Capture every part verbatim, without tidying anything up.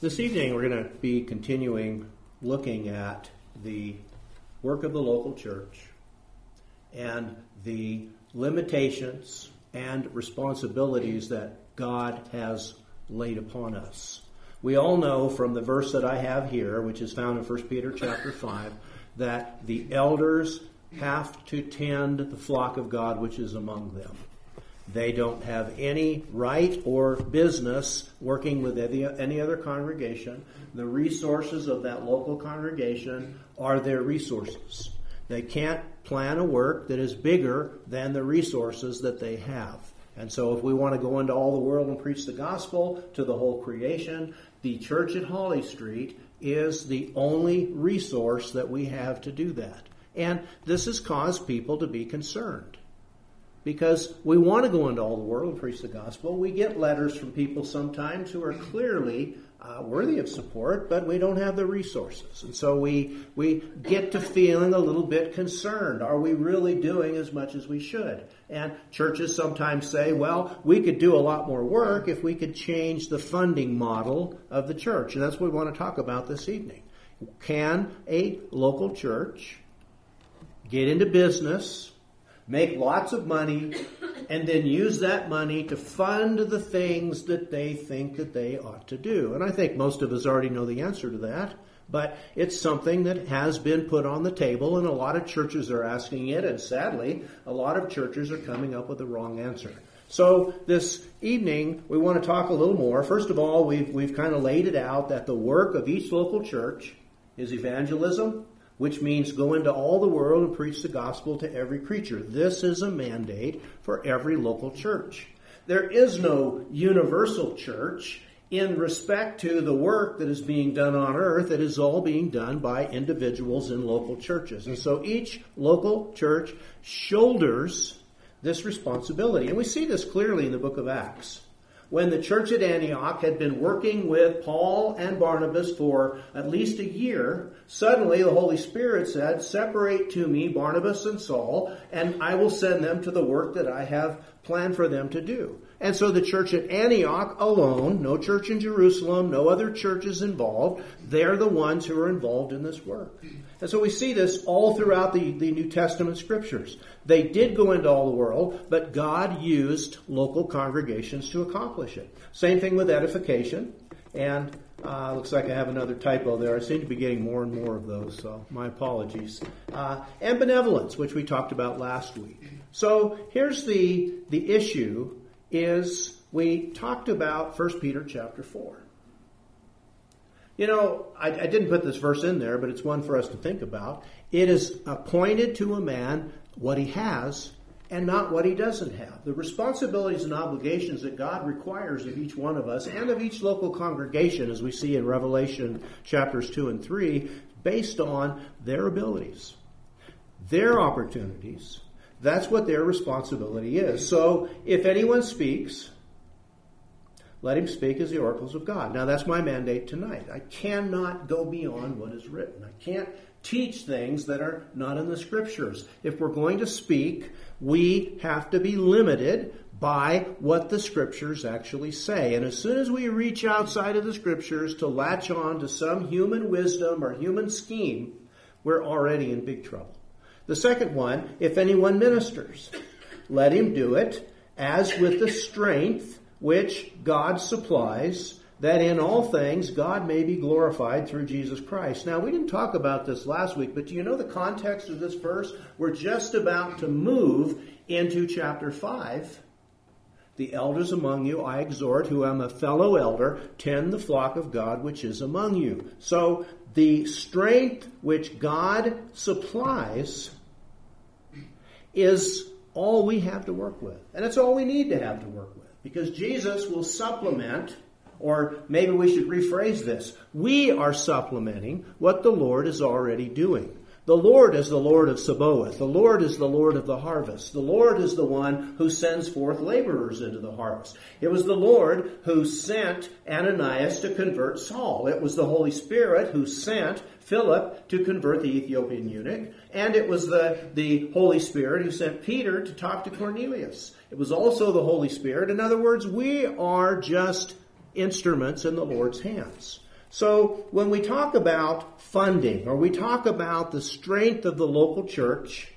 This evening we're going to be continuing looking at the work of the local church and the limitations and responsibilities that God has laid upon us. We all know from the verse that I have here, which is found in First Peter chapter five, that the elders have to tend the flock of God which is among them. They don't have any right or business working with any other congregation. The resources of that local congregation are their resources. They can't plan a work that is bigger than the resources that they have. And so if we want to go into all the world and preach the gospel to the whole creation, the church at Holly Street is the only resource that we have to do that. And this has caused people to be concerned. Because we want to go into all the world and preach the gospel. We get letters from people sometimes who are clearly uh, worthy of support, but we don't have the resources. And so we we get to feeling a little bit concerned. Are we really doing as much as we should? And churches sometimes say, well, we could do a lot more work if we could change the funding model of the church. And that's what we want to talk about this evening. Can a local church get into business, make lots of money, and then use that money to fund the things that they think that they ought to do? And I think most of us already know the answer to that, but it's something that has been put on the table, and a lot of churches are asking it, and sadly, a lot of churches are coming up with the wrong answer. So this evening, we want to talk a little more. First of all, we've, we've kind of laid it out that the work of each local church is evangelism, which means go into all the world and preach the gospel to every creature. This is a mandate for every local church. There is no universal church in respect to the work that is being done on earth. It is all being done by individuals in local churches. And so each local church shoulders this responsibility. And we see this clearly in the book of Acts. When the church at Antioch had been working with Paul and Barnabas for at least a year, suddenly the Holy Spirit said, separate to me Barnabas and Saul, and I will send them to the work that I have planned for them to do. And so the church at Antioch alone, no church in Jerusalem, no other churches involved, they're the ones who are involved in this work. And so we see this all throughout the, the New Testament scriptures. They did go into all the world, but God used local congregations to accomplish it. Same thing with edification. And uh, looks like I have another typo there. I seem to be getting more and more of those, so my apologies. Uh, and benevolence, which we talked about last week. So here's the, the issue, is we talked about First Peter chapter four. You know, I, I didn't put this verse in there, but it's one for us to think about. It is appointed to a man what he has and not what he doesn't have. The responsibilities and obligations that God requires of each one of us and of each local congregation, as we see in Revelation chapters two and three, based on their abilities, their opportunities. That's what their responsibility is. So if anyone speaks, let him speak as the oracles of God. Now, that's my mandate tonight. I cannot go beyond what is written. I can't teach things that are not in the Scriptures. If we're going to speak, we have to be limited by what the Scriptures actually say. And as soon as we reach outside of the Scriptures to latch on to some human wisdom or human scheme, we're already in big trouble. The second one, if anyone ministers, let him do it as with the strength which God supplies, that in all things God may be glorified through Jesus Christ. Now, we didn't talk about this last week, but do you know the context of this verse? We're just about to move into chapter five. The elders among you I exhort, who am a fellow elder, tend the flock of God which is among you. So the strength which God supplies is all we have to work with. And it's all we need to have to work with. Because Jesus will supplement, or maybe we should rephrase this. We are supplementing what the Lord is already doing. The Lord is the Lord of Sabaoth. The Lord is the Lord of the harvest. The Lord is the one who sends forth laborers into the harvest. It was the Lord who sent Ananias to convert Saul. It was the Holy Spirit who sent Philip to convert the Ethiopian eunuch. And it was the, the Holy Spirit who sent Peter to talk to Cornelius. It was also the Holy Spirit. In other words, we are just instruments in the Lord's hands. So when we talk about funding, or we talk about the strength of the local church,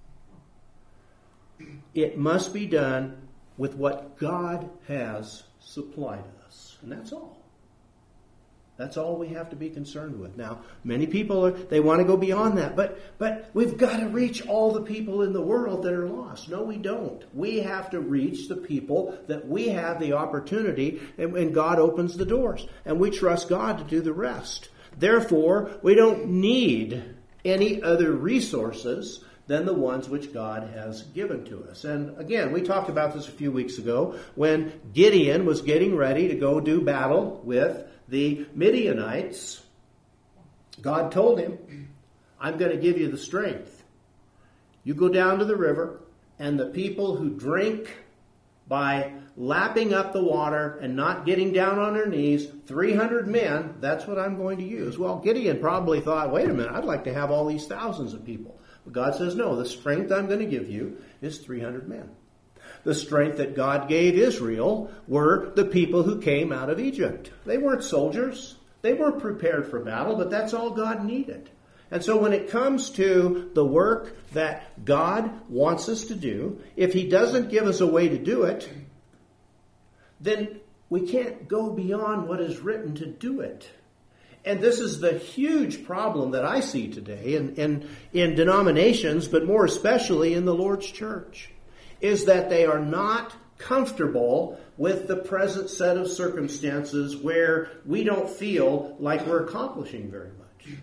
it must be done with what God has supplied us. And that's all. That's all we have to be concerned with. Now, many people, are, they want to go beyond that. But, but we've got to reach all the people in the world that are lost. No, we don't. We have to reach the people that we have the opportunity, and, and God opens the doors. And we trust God to do the rest. Therefore, we don't need any other resources than the ones which God has given to us. And again, we talked about this a few weeks ago when Gideon was getting ready to go do battle with the Midianites. God told him, I'm going to give you the strength. You go down to the river, and the people who drink by lapping up the water and not getting down on their knees, three hundred men, that's what I'm going to use. Well, Gideon probably thought, wait a minute, I'd like to have all these thousands of people. But God says, no, the strength I'm going to give you is three hundred men. The strength that God gave Israel were the people who came out of Egypt. They weren't soldiers. They weren't prepared for battle, but that's all God needed. And so when it comes to the work that God wants us to do, if He doesn't give us a way to do it, then we can't go beyond what is written to do it. And this is the huge problem that I see today in, in, in denominations, but more especially in the Lord's church, is that they are not comfortable with the present set of circumstances where we don't feel like we're accomplishing very much.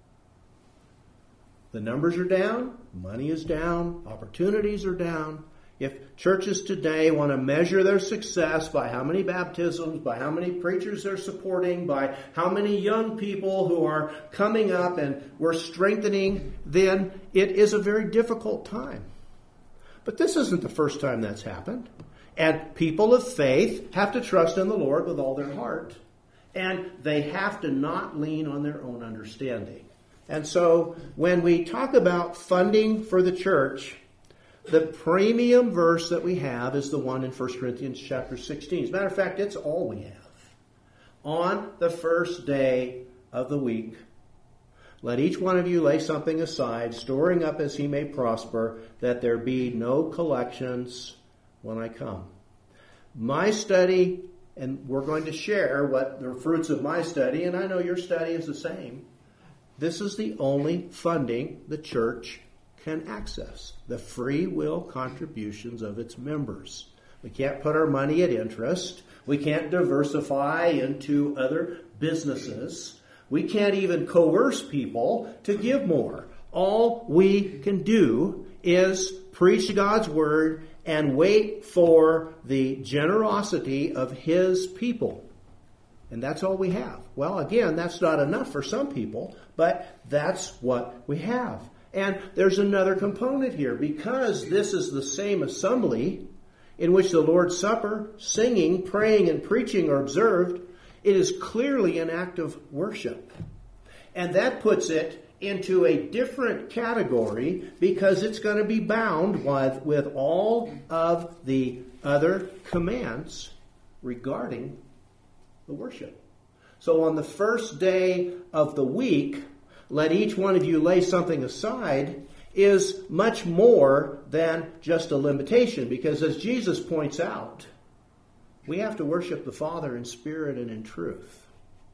The numbers are down, money is down, opportunities are down. If churches today want to measure their success by how many baptisms, by how many preachers they're supporting, by how many young people who are coming up and we're strengthening, then it is a very difficult time. But this isn't the first time that's happened. And people of faith have to trust in the Lord with all their heart. And they have to not lean on their own understanding. And so when we talk about funding for the church, the premium verse that we have is the one in First Corinthians chapter sixteen. As a matter of fact, it's all we have. On the first day of the week, let each one of you lay something aside, storing up as he may prosper, that there be no collections when I come. My study, and we're going to share what the fruits of my study, and I know your study is the same. This is the only funding the church can access, the free will contributions of its members. We can't put our money at interest. We can't diversify into other businesses. We can't even coerce people to give more. All we can do is preach God's word and wait for the generosity of His people. And that's all we have. Well, again, that's not enough for some people, but that's what we have. And there's another component here. Because this is the same assembly in which the Lord's Supper, singing, praying, and preaching are observed, it is clearly an act of worship. And that puts it into a different category because it's going to be bound with, with all of the other commands regarding the worship. So on the first day of the week, let each one of you lay something aside is much more than just a limitation, because as Jesus points out, we have to worship the Father in spirit and in truth.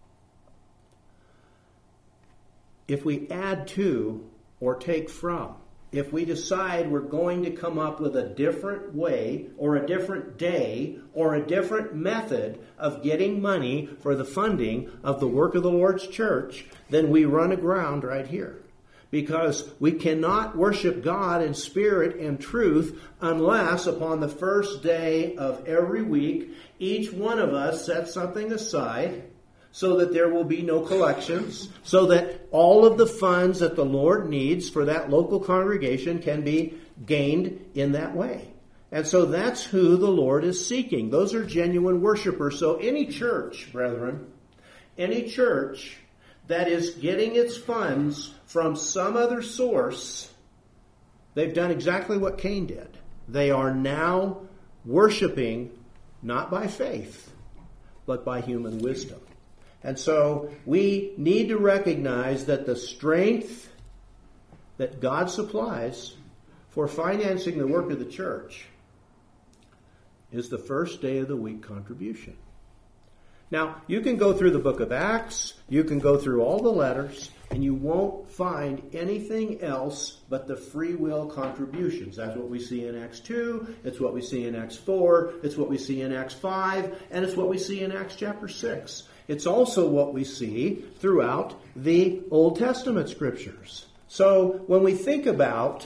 If we add to or take from, if we decide we're going to come up with a different way or a different day or a different method of getting money for the funding of the work of the Lord's church, then we run aground right here. Because we cannot worship God in spirit and truth unless upon the first day of every week, each one of us sets something aside so that there will be no collections, so that all of the funds that the Lord needs for that local congregation can be gained in that way. And so that's who the Lord is seeking. Those are genuine worshipers. So any church, brethren, any church that is getting its funds from some other source, they've done exactly what Cain did. They are now worshiping not by faith, but by human wisdom. And so we need to recognize that the strength that God supplies for financing the work of the church is the first day of the week contribution. Now, you can go through the book of Acts, you can go through all the letters, and you won't find anything else but the free will contributions. That's what we see in Acts two, it's what we see in Acts four, it's what we see in Acts five, and it's what we see in Acts chapter six. It's also what we see throughout the Old Testament scriptures. So when we think about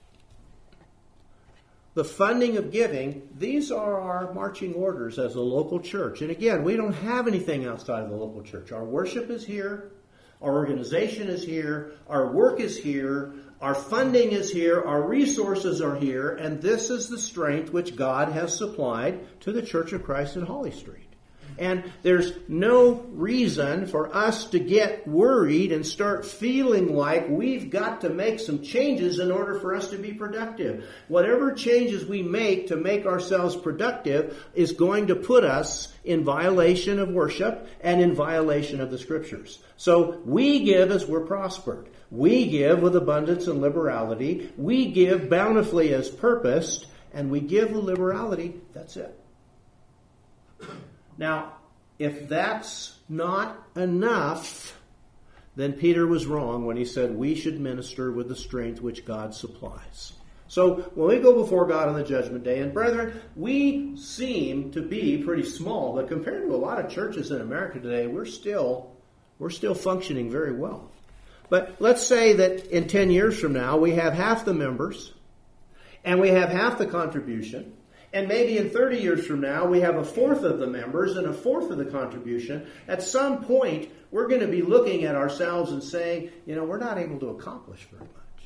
the funding of giving, these are our marching orders as a local church. And again, we don't have anything outside of the local church. Our worship is here. Our organization is here. Our work is here. Our funding is here. Our resources are here. And this is the strength which God has supplied to the Church of Christ in Holly Street. And there's no reason for us to get worried and start feeling like we've got to make some changes in order for us to be productive. Whatever changes we make to make ourselves productive is going to put us in violation of worship and in violation of the Scriptures. So we give as we're prospered. We give with abundance and liberality. We give bountifully as purposed. And we give with liberality. That's it. Now, if that's not enough, then Peter was wrong when he said we should minister with the strength which God supplies. So when we go before God on the judgment day, and brethren, we seem to be pretty small, but compared to a lot of churches in America today, we're still we're still functioning very well. But let's say that in ten years from now, we have half the members, and we have half the contribution. And maybe in thirty years from now, we have a fourth of the members and a fourth of the contribution. At some point, we're going to be looking at ourselves and saying, you know, we're not able to accomplish very much.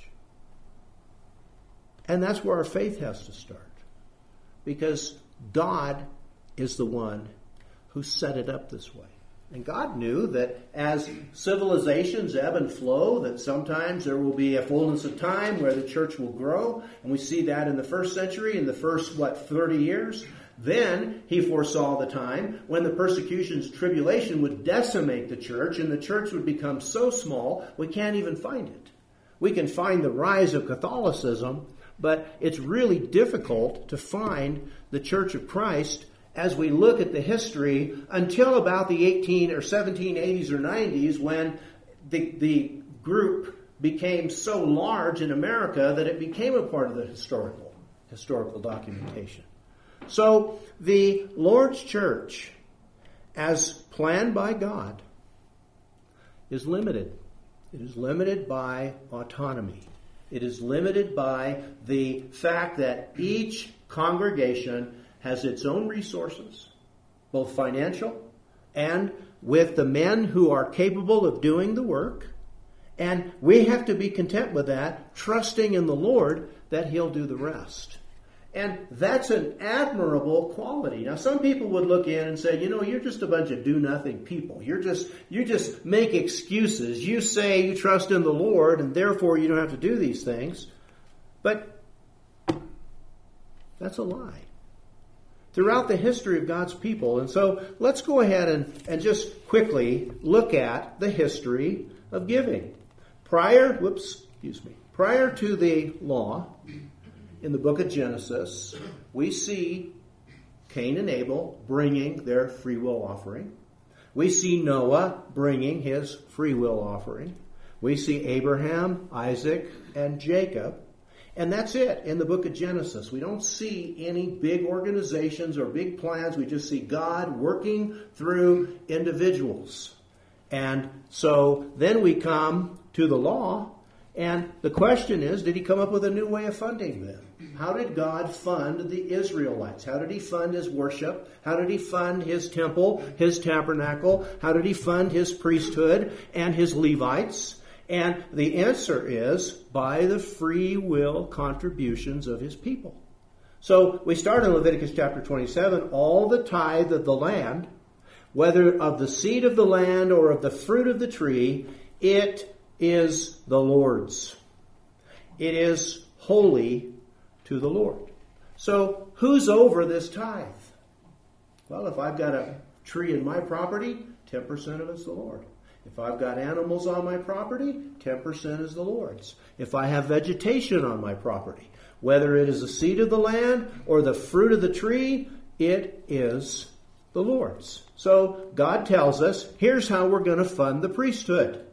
And that's where our faith has to start. Because God is the one who set it up this way. And God knew that as civilizations ebb and flow, that sometimes there will be a fullness of time where the church will grow. And we see that in the first century, in the first, what, thirty years. Then he foresaw the time when the persecutions, tribulation would decimate the church, and the church would become so small we can't even find it. We can find the rise of Catholicism, but it's really difficult to find the Church of Christ as we look at the history until about the eighteen or seventeen eighties or nineties, when the, the group became so large in America that it became a part of the historical, historical documentation. So the Lord's church, as planned by God, is limited. It is limited by autonomy. It is limited by the fact that each congregation has its own resources, both financial and with the men who are capable of doing the work. And we have to be content with that, trusting in the Lord that He'll do the rest. And that's an admirable quality. Now, some people would look in and say, you know, you're just a bunch of do-nothing people. You're just, you just make excuses. You say you trust in the Lord, and therefore you don't have to do these things. But that's a lie. Throughout the history of God's people. And so let's go ahead and, and just quickly look at the history of giving. Prior, whoops, excuse me, prior to the law, in the book of Genesis, we see Cain and Abel bringing their free will offering. We see Noah bringing his free will offering. We see Abraham, Isaac, and Jacob. And that's it in the book of Genesis. We don't see any big organizations or big plans. We just see God working through individuals. And so then we come to the law. And the question is, did He come up with a new way of funding them? How did God fund the Israelites? How did He fund His worship? How did He fund His temple, His tabernacle? How did He fund His priesthood and His Levites? And the answer is by the free will contributions of His people. So we start in Leviticus chapter twenty-seven, all the tithe of the land, whether of the seed of the land or of the fruit of the tree, it is the Lord's. It is holy to the Lord. So who's over this tithe? Well, if I've got a tree in my property, ten percent of it's the Lord. If I've got animals on my property, ten percent is the Lord's. If I have vegetation on my property, whether it is the seed of the land or the fruit of the tree, it is the Lord's. So God tells us, here's how we're going to fund the priesthood.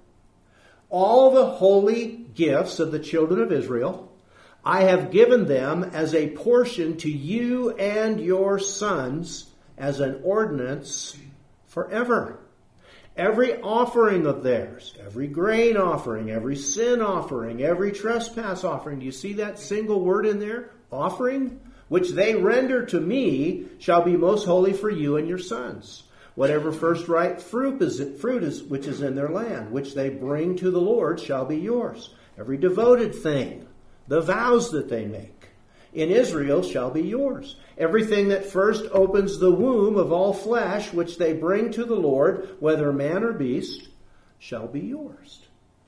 All the holy gifts of the children of Israel, I have given them as a portion to you and your sons as an ordinance forever. Every offering of theirs, every grain offering, every sin offering, every trespass offering. Do you see that single word in there? Offering, which they render to me, shall be most holy for you and your sons. Whatever first ripe fruit is, fruit is which is in their land, which they bring to the Lord, shall be yours. Every devoted thing, the vows that they make in Israel shall be yours. Everything that first opens the womb of all flesh, which they bring to the Lord, whether man or beast, shall be yours.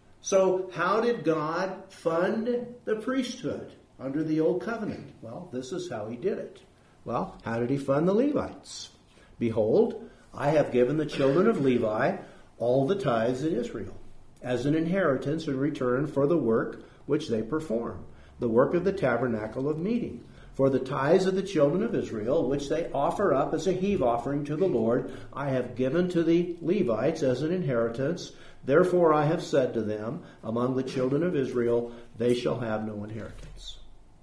So how did God fund the priesthood under the Old Covenant? Well, this is how he did it. Well, how did he fund the Levites? Behold, I have given the children of Levi all the tithes in Israel, as an inheritance in return for the work which they perform, the work of the tabernacle of meeting. For the tithes of the children of Israel, which they offer up as a heave offering to the Lord, I have given to the Levites as an inheritance. Therefore I have said to them, among the children of Israel, they shall have no inheritance.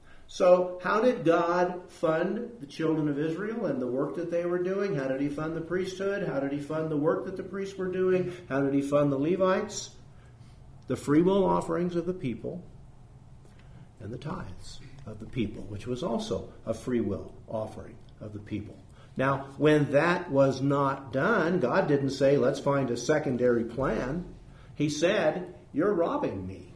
So how did God fund the children of Israel and the work that they were doing? How did he fund the priesthood? How did he fund the work that the priests were doing? How did he fund the Levites? The free will offerings of the people and the tithes of the people, which was also a free will offering of the people. Now, when that was not done, God didn't say, let's find a secondary plan. He said, you're robbing me.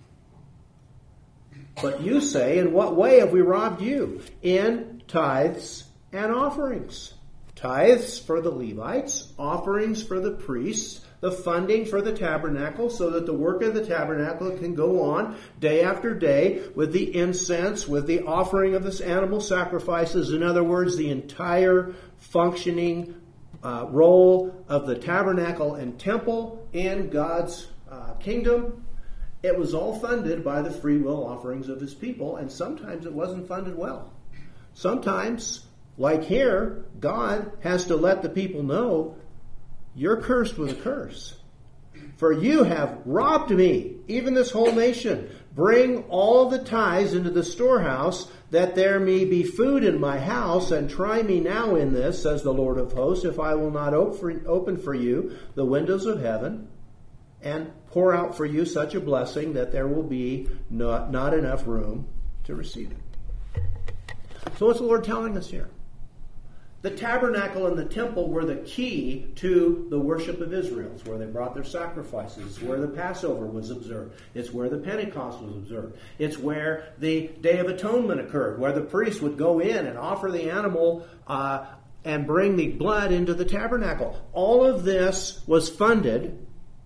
But you say, in what way have we robbed you? In tithes and offerings. Tithes for the Levites, offerings for the priests, the funding for the tabernacle so that the work of the tabernacle can go on day after day with the incense, with the offering of this animal sacrifices. In other words, the entire functioning uh, role of the tabernacle and temple in God's uh, kingdom. It was all funded by the free will offerings of his people, and sometimes it wasn't funded well. Sometimes, like here, God has to let the people know, you're cursed with a curse. For you have robbed me, even this whole nation. Bring all the tithes into the storehouse, that there may be food in my house, and try me now in this, says the Lord of hosts, if I will not open for you the windows of heaven, and pour out for you such a blessing that there will be not, not enough room to receive it. So what's the Lord telling us here? The tabernacle and the temple were the key to the worship of Israel. It's where they brought their sacrifices. It's where the Passover was observed. It's where the Pentecost was observed. It's where the Day of Atonement occurred, where the priest would go in and offer the animal uh, and bring the blood into the tabernacle. All of this was funded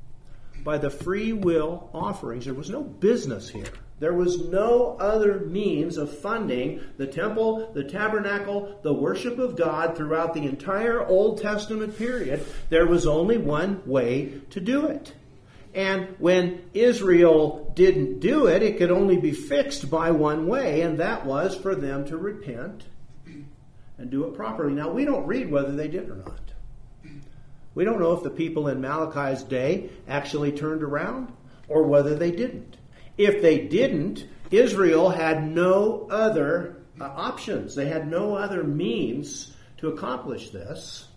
by the free will offerings. There was no business here. There was no other means of funding the temple, the tabernacle, the worship of God throughout the entire Old Testament period. There was only one way to do it. And when Israel didn't do it, it could only be fixed by one way, and that was for them to repent and do it properly. Now, we don't read whether they did or not. We don't know if the people in Malachi's day actually turned around or whether they didn't. If they didn't, Israel had no other uh, options. They had no other means to accomplish this.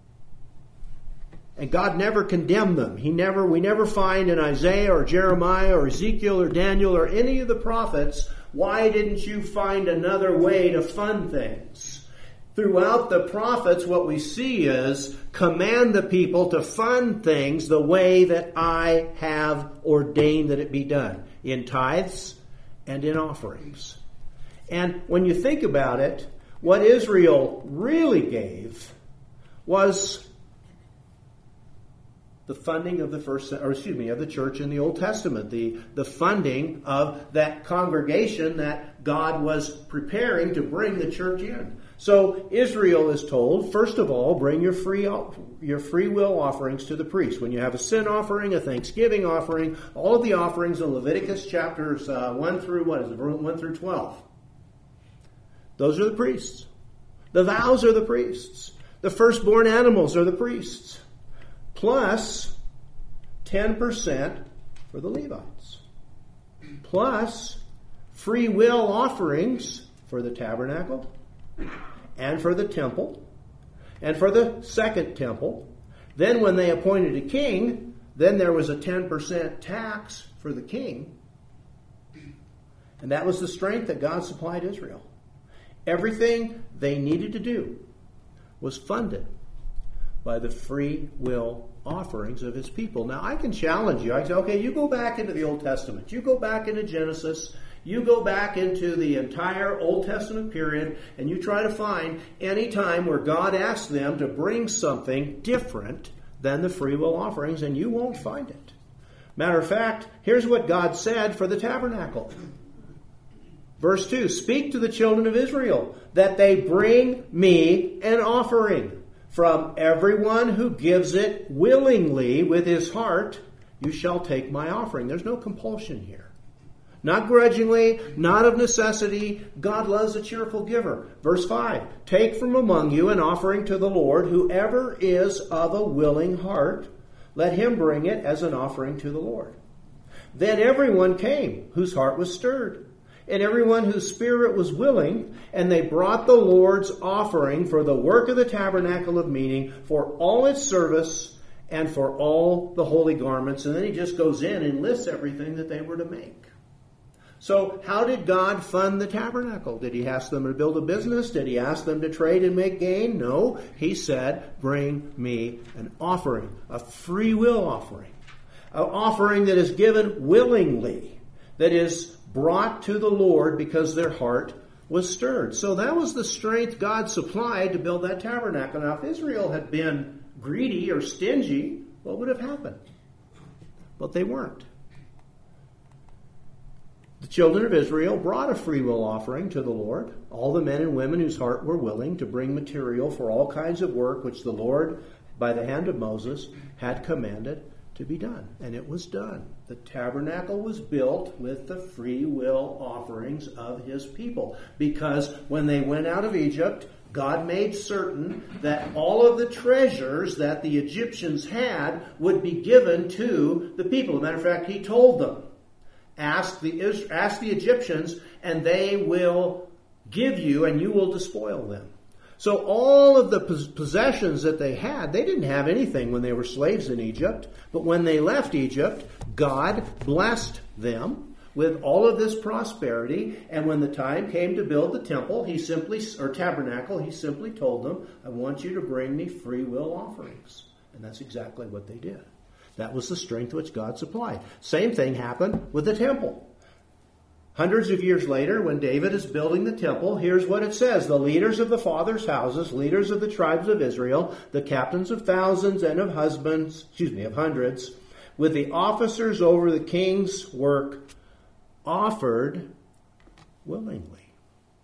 And God never condemned them. He never, we never find in Isaiah or Jeremiah or Ezekiel or Daniel or any of the prophets, why didn't you find another way to fund things? Throughout the prophets, what we see is command the people to fund things the way that I have ordained that it be done, in tithes and in offerings. And when you think about it, what Israel really gave was the funding of the first, or excuse me, of the church in the Old Testament, the, the funding of that congregation that God was preparing to bring the church in. So Israel is told, first of all, bring your free your free will offerings to the priest. When you have a sin offering, a thanksgiving offering, all of the offerings in Leviticus chapters uh, one through what is it, one through twelve. Those are the priests. The vows are the priests. The firstborn animals are the priests. Plus ten percent for the Levites. Plus free will offerings for the tabernacle and for the temple and for the second temple. Then when they appointed a king, then there was a ten percent tax for the king. And that was the strength that God supplied Israel. Everything they needed to do was funded by the free will offerings of his people. Now, I can challenge you. I can say, okay, you go back into the Old Testament. You go back into Genesis. You go back into the entire Old Testament period, and you try to find any time where God asked them to bring something different than the free will offerings, and you won't find it. Matter of fact, here's what God said for the tabernacle. Verse two, speak to the children of Israel that they bring me an offering. From everyone who gives it willingly with his heart, you shall take my offering. There's no compulsion here. Not grudgingly, not of necessity. God loves a cheerful giver. Verse five, take from among you an offering to the Lord. Whoever is of a willing heart, let him bring it as an offering to the Lord. Then everyone came whose heart was stirred, and everyone whose spirit was willing, and they brought the Lord's offering for the work of the tabernacle of meeting, for all its service, and for all the holy garments. And then he just goes in and lists everything that they were to make. So how did God fund the tabernacle? Did he ask them to build a business? Did he ask them to trade and make gain? No. He said, bring me an offering, a free will offering, an offering that is given willingly, that is brought to the Lord because their heart was stirred. So that was the strength God supplied to build that tabernacle. Now, if Israel had been greedy or stingy, what would have happened? But they weren't. The children of Israel brought a free will offering to the Lord, all the men and women whose heart were willing to bring material for all kinds of work which the Lord, by the hand of Moses, had commanded to be done. And it was done. The tabernacle was built with the free will offerings of his people. Because when they went out of Egypt, God made certain that all of the treasures that the Egyptians had would be given to the people. As a matter of fact, he told them, ask the, ask the Egyptians and they will give you and you will despoil them. So all of the possessions that they had, they didn't have anything when they were slaves in Egypt. But when they left Egypt, God blessed them with all of this prosperity. And when the time came to build the temple, he simply, or tabernacle, he simply told them, I want you to bring me free will offerings. And that's exactly what they did. That was the strength which God supplied. Same thing happened with the temple. Hundreds of years later, when David is building the temple, here's what it says. The leaders of the fathers' houses, leaders of the tribes of Israel, the captains of thousands and of husbands, excuse me, of hundreds, with the officers over the king's work, offered willingly.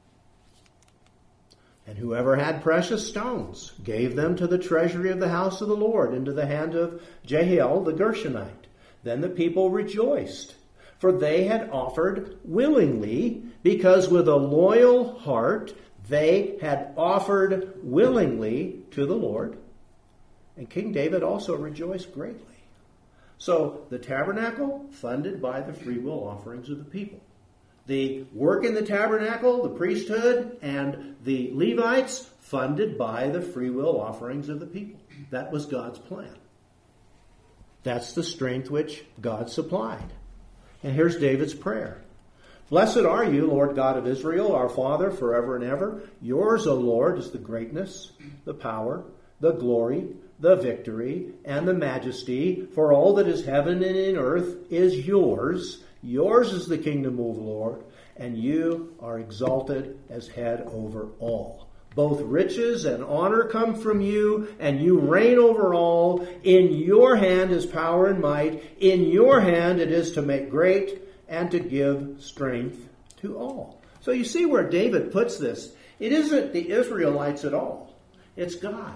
And whoever had precious stones gave them to the treasury of the house of the Lord, into the hand of Jehiel the Gershonite. Then the people rejoiced, for they had offered willingly, because with a loyal heart they had offered willingly to the Lord. And King David also rejoiced greatly. So the tabernacle, funded by the free will offerings of the people. The work in the tabernacle, the priesthood, and the Levites, funded by the free will offerings of the people. That was God's plan. That's the strength which God supplied. And here's David's prayer. Blessed are you, Lord God of Israel, our Father, forever and ever. Yours, O Lord, is the greatness, the power, the glory, the victory, and the majesty. For all that is heaven and in earth is yours. Yours is the kingdom, O Lord, and you are exalted as head over all. Both riches and honor come from you, and you reign over all. In your hand is power and might. In your hand it is to make great and to give strength to all. So you see where David puts this. It isn't the Israelites at all. It's God.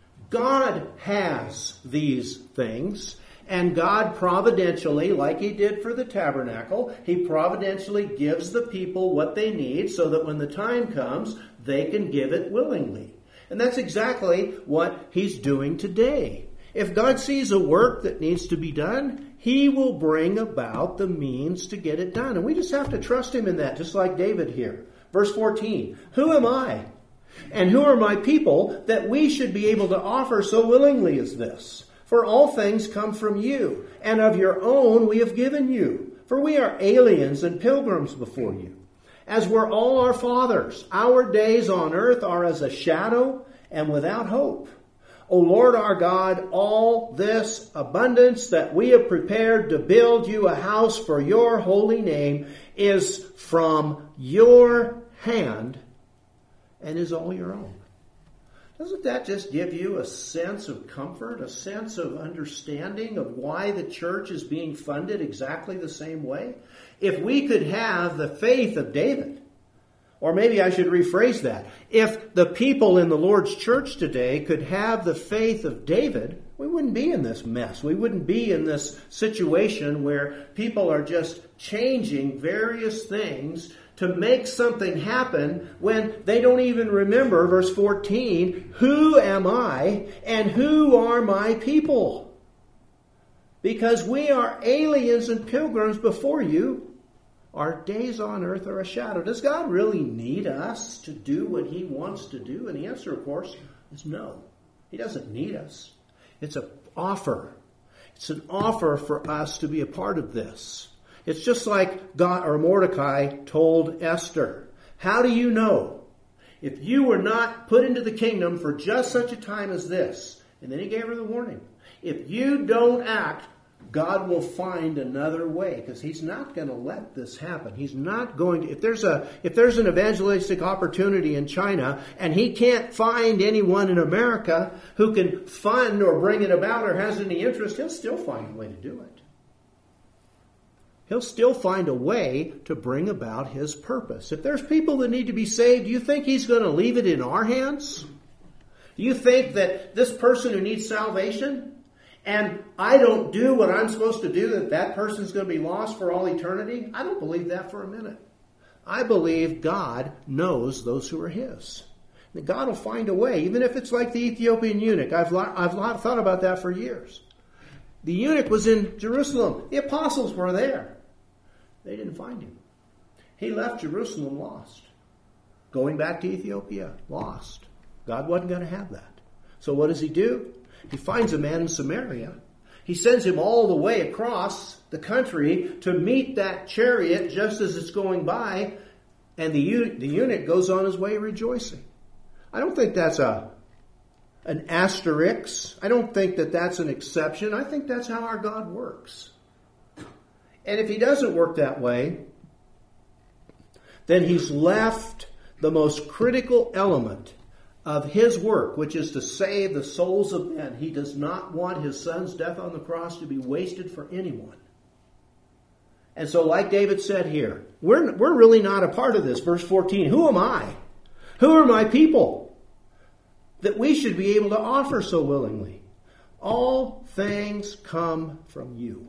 God has these things, and God providentially, like he did for the tabernacle, he providentially gives the people what they need so that when the time comes, they can give it willingly. And that's exactly what he's doing today. If God sees a work that needs to be done, he will bring about the means to get it done. And we just have to trust him in that, just like David here. Verse fourteen, who am I? And who are my people that we should be able to offer so willingly as this? For all things come from you, and of your own we have given you. For we are aliens and pilgrims before you. As were all our fathers, our days on earth are as a shadow and without hope. O Lord our God, all this abundance that we have prepared to build you a house for your holy name is from your hand and is all your own. Doesn't that just give you a sense of comfort, a sense of understanding of why the church is being funded exactly the same way? If we could have the faith of David, or maybe I should rephrase that, if the people in the Lord's church today could have the faith of David, we wouldn't be in this mess. We wouldn't be in this situation where people are just changing various things to make something happen when they don't even remember, verse fourteen, who am I and who are my people? Because we are aliens and pilgrims before you. Our days on earth are a shadow. Does God really need us to do what he wants to do? And the answer, of course, is no. He doesn't need us. It's an offer. It's an offer for us to be a part of this. It's just like God or Mordecai told Esther. How do you know? If you were not put into the kingdom for just such a time as this, and then he gave her the warning. If you don't act, God will find another way, because he's not going to let this happen. He's not going to, if there's a, if there's an evangelistic opportunity in China and he can't find anyone in America who can fund or bring it about or has any interest, he'll still find a way to do it. He'll still find a way to bring about his purpose. If there's people that need to be saved, do you think he's going to leave it in our hands? Do you think that this person who needs salvation, and I don't do what I'm supposed to do, that that person's going to be lost for all eternity? I don't believe that for a minute. I believe God knows those who are his. That God will find a way, even if it's like the Ethiopian eunuch. I've, I've thought about that for years. The eunuch was in Jerusalem. The apostles were there. They didn't find him. He left Jerusalem lost. Going back to Ethiopia, lost. God wasn't going to have that. So what does he do? He finds a man in Samaria. He sends him all the way across the country to meet that chariot just as it's going by, and the, the eunuch goes on his way rejoicing. I don't think that's a an asterisk. I don't think that that's an exception. I think that's how our God works. And if he doesn't work that way, then he's left the most critical element of his work, which is to save the souls of men. He does not want his son's death on the cross to be wasted for anyone. And so, like David said here, we're, we're really not a part of this. Verse fourteen, who am I? Who are my people that we should be able to offer so willingly? All things come from you.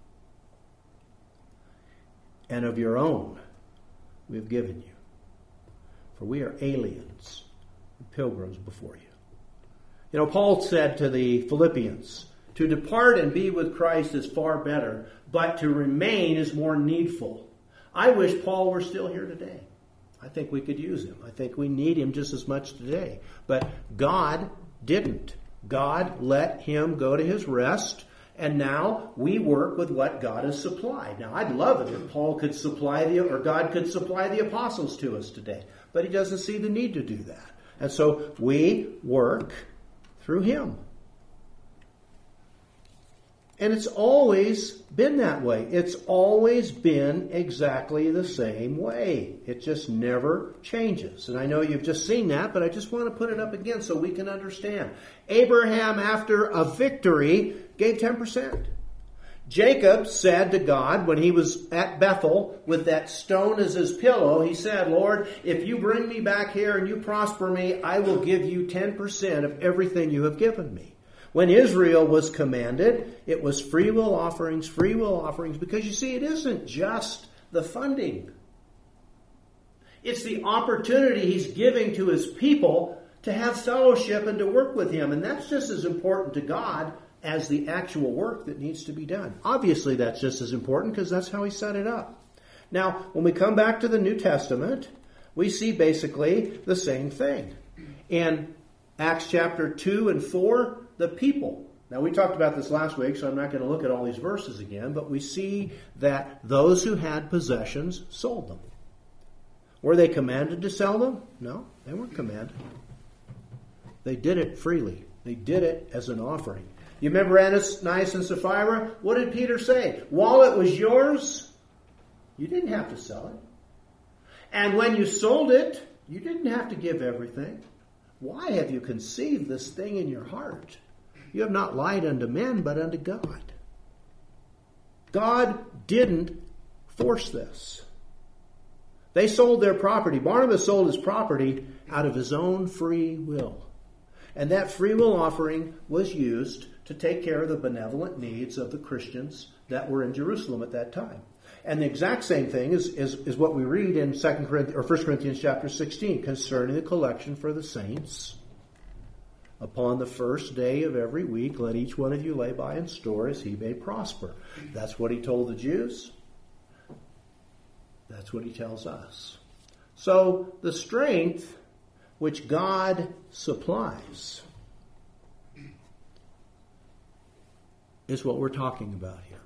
And of your own we have given you. For we are aliens and pilgrims before you. You know, Paul said to the Philippians, to depart and be with Christ is far better, but to remain is more needful. I wish Paul were still here today. I think we could use him. I think we need him just as much today. But God didn't. God let him go to his rest. And now we work with what God has supplied. Now, I'd love it if Paul could supply the, or God could supply the apostles to us today. But he doesn't see the need to do that. And so we work through him. And it's always been that way. It's always been exactly the same way. It just never changes. And I know you've just seen that, but I just want to put it up again so we can understand. Abraham, after a victory, gave ten percent. Jacob said to God when he was at Bethel with that stone as his pillow, he said, Lord, if you bring me back here and you prosper me, I will give you ten percent of everything you have given me. When Israel was commanded, it was free will offerings, free will offerings, because you see, it isn't just the funding. It's the opportunity he's giving to his people to have fellowship and to work with him. And that's just as important to God as the actual work that needs to be done. Obviously, that's just as important because that's how he set it up. Now, when we come back to the New Testament, we see basically the same thing. In Acts chapter two and four, the people. Now, we talked about this last week, so I'm not going to look at all these verses again, but we see that those who had possessions sold them. Were they commanded to sell them? No, they weren't commanded. They did it freely. They did it as an offering. You remember Ananias and Sapphira? What did Peter say? While it was yours, you didn't have to sell it. And when you sold it, you didn't have to give everything. Why have you conceived this thing in your heart? You have not lied unto men, but unto God. God didn't force this. They sold their property. Barnabas sold his property out of his own free will. And that free will offering was used to take care of the benevolent needs of the Christians that were in Jerusalem at that time. And the exact same thing is, is, is what we read in Second Corinthians or First Corinthians chapter sixteen concerning the collection for the saints. Upon the first day of every week, let each one of you lay by and store as he may prosper. That's what he told the Jews. That's what he tells us. So the strength which God supplies is what we're talking about here.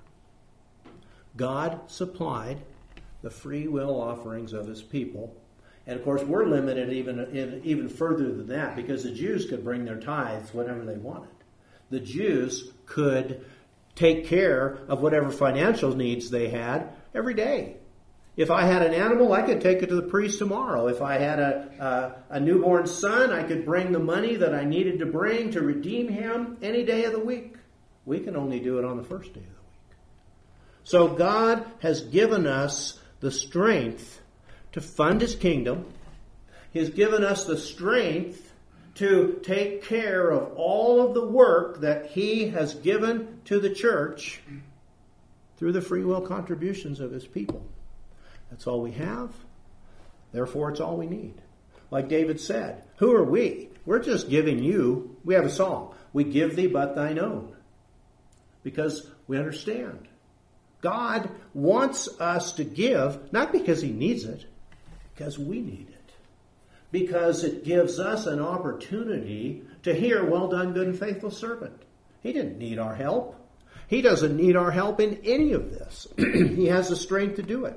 God supplied the free will offerings of his people. And of course, we're limited even, even further than that because the Jews could bring their tithes whenever they wanted. The Jews could take care of whatever financial needs they had every day. If I had an animal, I could take it to the priest tomorrow. If I had a, a, a newborn son, I could bring the money that I needed to bring to redeem him any day of the week. We can only do it on the first day of the week. So God has given us the strength to fund his kingdom. He's given us the strength to take care of all of the work that he has given to the church through the free will contributions of his people. That's all we have. Therefore, it's all we need. Like David said, who are we? We're just giving you, we have a song, we give thee but thine own. Because we understand. God wants us to give, not because he needs it, because we need it. Because it gives us an opportunity to hear, well done, good and faithful servant. He didn't need our help. He doesn't need our help in any of this. He has the strength to do it.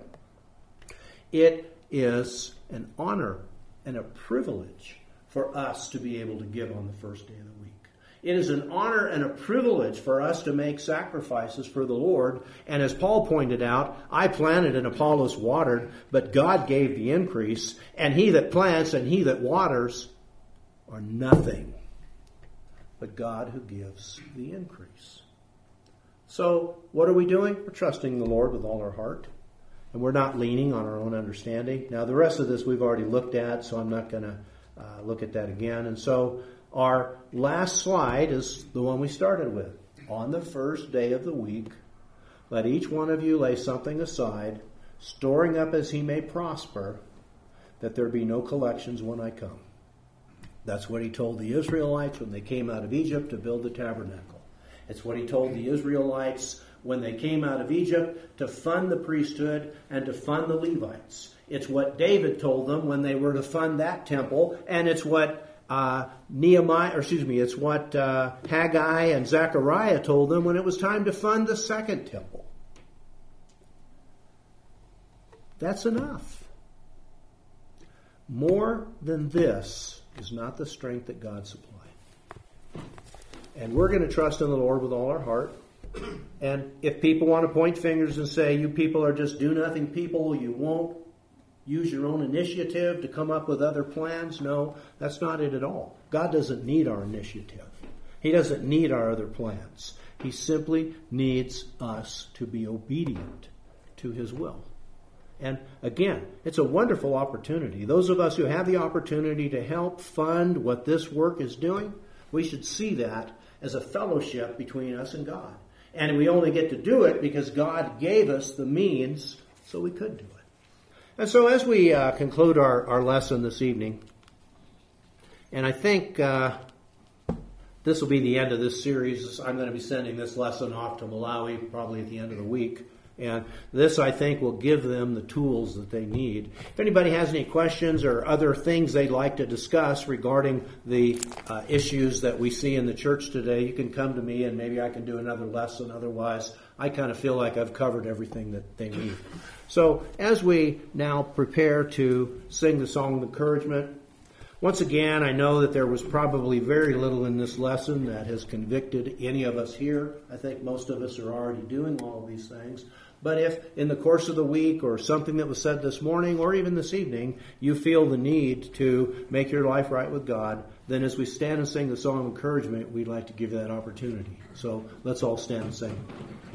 It is an honor and a privilege for us to be able to give on the first day of the week. It is an honor and a privilege for us to make sacrifices for the Lord. And as Paul pointed out, I planted and Apollos watered, but God gave the increase. And he that plants and he that waters are nothing but God who gives the increase. So what are we doing? We're trusting the Lord with all our heart. And we're not leaning on our own understanding. Now, the rest of this we've already looked at, so I'm not going to uh, look at that again. And so our last slide is the one we started with. On the first day of the week, let each one of you lay something aside, storing up as he may prosper, that there be no collections when I come. That's what he told the Israelites when they came out of Egypt to build the tabernacle. It's what he told the Israelites when they came out of Egypt to fund the priesthood and to fund the Levites. It's what David told them when they were to fund that temple, and it's what uh, Nehemiah, or excuse me, it's what uh, Haggai and Zechariah told them when it was time to fund the second temple. That's enough. More than this is not the strength that God supplied. And we're going to trust in the Lord with all our heart. And if people want to point fingers and say, you people are just do-nothing people, you won't use your own initiative to come up with other plans, no, that's not it at all. God doesn't need our initiative. He doesn't need our other plans. He simply needs us to be obedient to his will. And again, it's a wonderful opportunity. Those of us who have the opportunity to help fund what this work is doing, we should see that as a fellowship between us and God. And we only get to do it because God gave us the means so we could do it. And so as we uh, conclude our, our lesson this evening, and I think uh, this will be the end of this series. I'm going to be sending this lesson off to Malawi probably at the end of the week. And this, I think, will give them the tools that they need. If anybody has any questions or other things they'd like to discuss regarding the uh, issues that we see in the church today, you can come to me and maybe I can do another lesson. Otherwise, I kind of feel like I've covered everything that they need. So as we now prepare to sing the song of encouragement, once again, I know that there was probably very little in this lesson that has convicted any of us here. I think most of us are already doing all of these things. But if in the course of the week or something that was said this morning or even this evening, you feel the need to make your life right with God, then as we stand and sing the song of encouragement, we'd like to give that opportunity. So let's all stand and sing.